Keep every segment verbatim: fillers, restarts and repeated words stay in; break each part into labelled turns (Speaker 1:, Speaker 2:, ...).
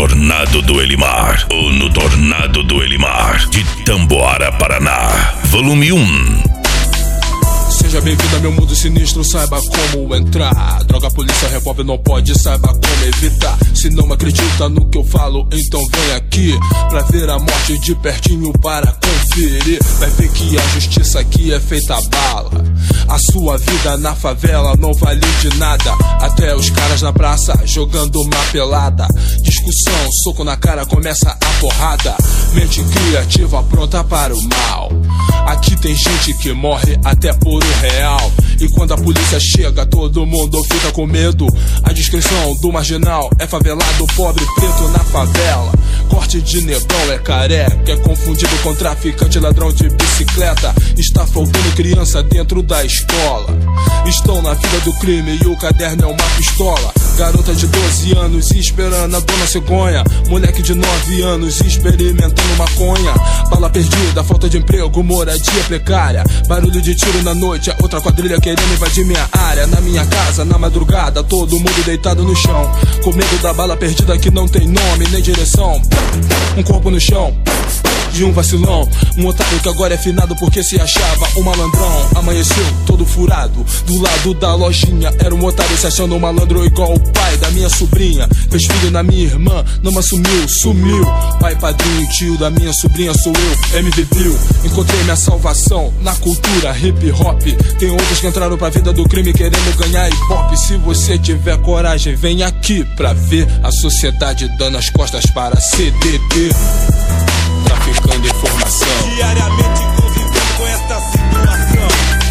Speaker 1: Tornado do Elimar, ou no Tornado do Elimar, de Tamboara, Paraná, volume um.
Speaker 2: Seja bem-vindo a meu mundo sinistro, saiba como entrar. Droga, polícia, revólver não pode, saiba como evitar. Se não acredita no que eu falo, então vem aqui pra ver a morte de pertinho, para conferir. Vai ver que a justiça aqui é feita a bala. A sua vida na favela não vale de nada. Até os caras na praça jogando uma pelada. Discussão, soco na cara, começa a porrada. Mente criativa pronta para o mal. Aqui tem gente que morre até por o real. E quando a polícia chega, todo mundo fica com medo. A descrição do marginal é favelado, pobre, preto na favela. Corte de negão é careca, é confundido com traficante, ladrão de bicicleta. Está faltando criança dentro da escola. Estão na vida do crime e o caderno é uma pistola. Garota de doze anos esperando a dona cegonha. Moleque de nove anos experimentando maconha. Bala perdida, falta de emprego, moradia precária. Barulho de tiro na noite, outra quadrilha querendo invadir minha área. Na minha casa, na madrugada, todo mundo deitado no chão, com medo da bala perdida que não tem nome nem direção. Um corpo no chão de um vacilão, um otário que agora é finado porque se achava um malandrão. Amanheceu todo furado, do lado da lojinha era um otário se achando um malandro igual o pai da minha sobrinha. Fez filho na minha irmã, não assumiu, sumiu. Pai, padrinho, tio da minha sobrinha sou eu, M V Bill. Encontrei minha salvação na cultura hip hop. Tem outros que entraram pra vida do crime querendo ganhar ibope. Se você tiver coragem, vem aqui pra ver a sociedade dando as costas para C D D. Traficando informação,
Speaker 3: diariamente convivendo com esta situação.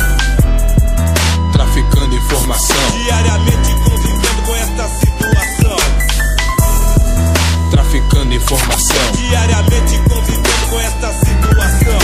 Speaker 2: Traficando informação,
Speaker 3: diariamente convivendo com esta situação.
Speaker 2: Traficando informação,
Speaker 3: diariamente convivendo com esta situação.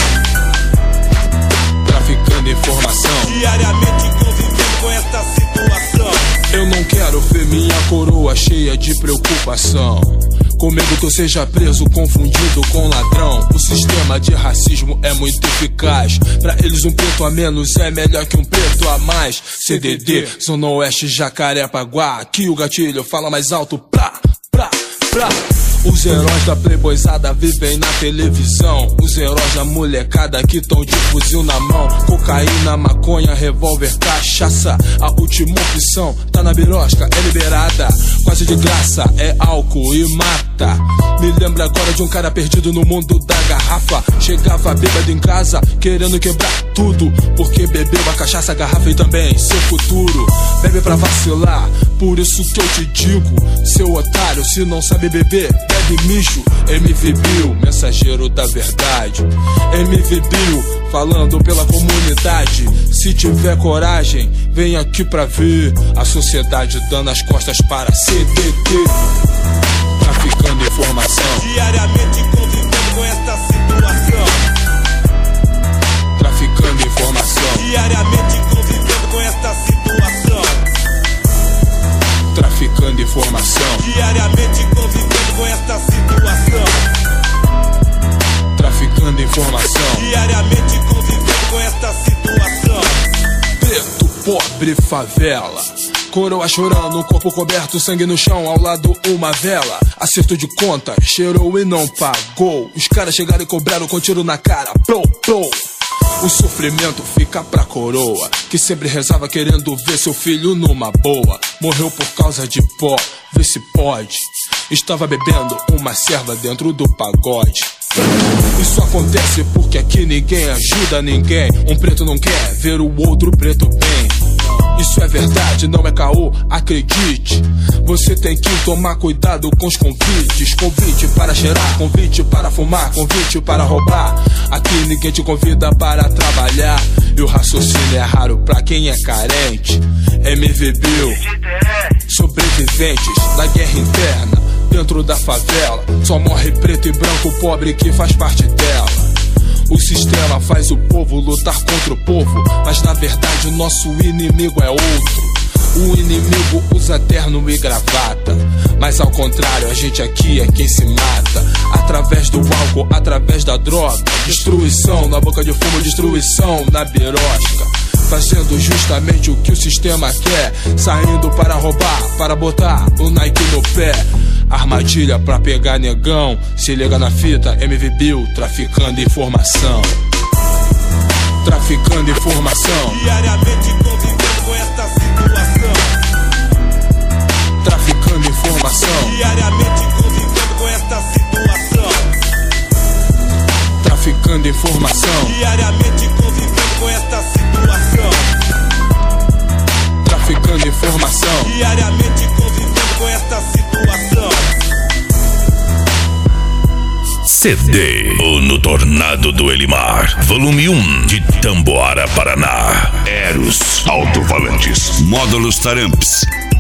Speaker 2: Traficando informação,
Speaker 3: diariamente convivendo com esta situação.
Speaker 2: Eu não quero ver minha coroa cheia de preocupação, com medo que eu seja preso, confundido com ladrão. O sistema de racismo é muito eficaz. Pra eles um preto a menos é melhor que um preto a mais. C D D, Zona Oeste, Jacarepaguá. Aqui o gatilho fala mais alto, pra, pra, pra. Os heróis da playboyzada vivem na televisão. Os heróis da molecada que tão de fuzil na mão. Cocaína, maconha, revólver, cachaça. A última opção tá na birosca, é liberada. Quase de graça, é álcool e mata. Me lembro agora de um cara perdido no mundo da garrafa. Chegava bêbado em casa, querendo quebrar tudo, porque bebeu a cachaça, a garrafa e também seu futuro. Bebe pra vacilar, por isso que eu te digo, seu otário, se não sabe beber, bebe mijo. M V Bill, mensageiro da verdade. M V Bill, falando pela comunidade. Se tiver coragem, vem aqui pra ver a sociedade dando as costas para C D D. Traficando informação,
Speaker 3: diariamente convivendo com esta situação.
Speaker 2: Traficando informação,
Speaker 3: diariamente convivendo com esta situação.
Speaker 2: Traficando informação,
Speaker 3: diariamente convivendo com esta situação.
Speaker 2: Traficando informação,
Speaker 3: diariamente convivendo com esta situação.
Speaker 2: Preto, pobre, favela. Coroa chorando, corpo coberto, sangue no chão, ao lado uma vela. Acerto de conta, cheirou e não pagou. Os caras chegaram e cobraram com tiro na cara, pro, pro. O sofrimento fica pra coroa, que sempre rezava querendo ver seu filho numa boa. Morreu por causa de pó, vê se pode. Estava bebendo uma serva dentro do pagode. Isso acontece porque aqui ninguém ajuda ninguém. Um preto não quer ver o outro preto bem. Isso é verdade, não é caô, acredite. Você tem que tomar cuidado com os convites. Convite para cheirar, convite para fumar, convite para roubar. Aqui ninguém te convida para trabalhar. E o raciocínio é raro pra quem é carente. M V Bill, sobreviventes da guerra interna dentro da favela. Só morre preto e branco pobre que faz parte dela. O sistema faz o povo lutar contra o povo, mas na verdade o nosso inimigo é outro. O inimigo usa terno e gravata, mas ao contrário, a gente aqui é quem se mata. Através do álcool, através da droga. Destruição na boca de fumo, destruição na birosca. Fazendo justamente o que o sistema quer. Saindo para roubar, para botar o Nike no pé. Armadilha pra pegar negão. Se liga na fita, M V Bill, traficando informação. Traficando informação.
Speaker 3: Diariamente convivendo com esta situação.
Speaker 2: Traficando informação.
Speaker 3: Diariamente convivendo com esta situação.
Speaker 2: Traficando informação.
Speaker 3: Diariamente convivendo com esta situação.
Speaker 2: Traficando informação.
Speaker 3: Diariamente convivendo com esta situação.
Speaker 1: C D O No Tornado do Elimar, volume um, de Tamboara, Paraná. Eros Alto-Falantes, módulos Taramps.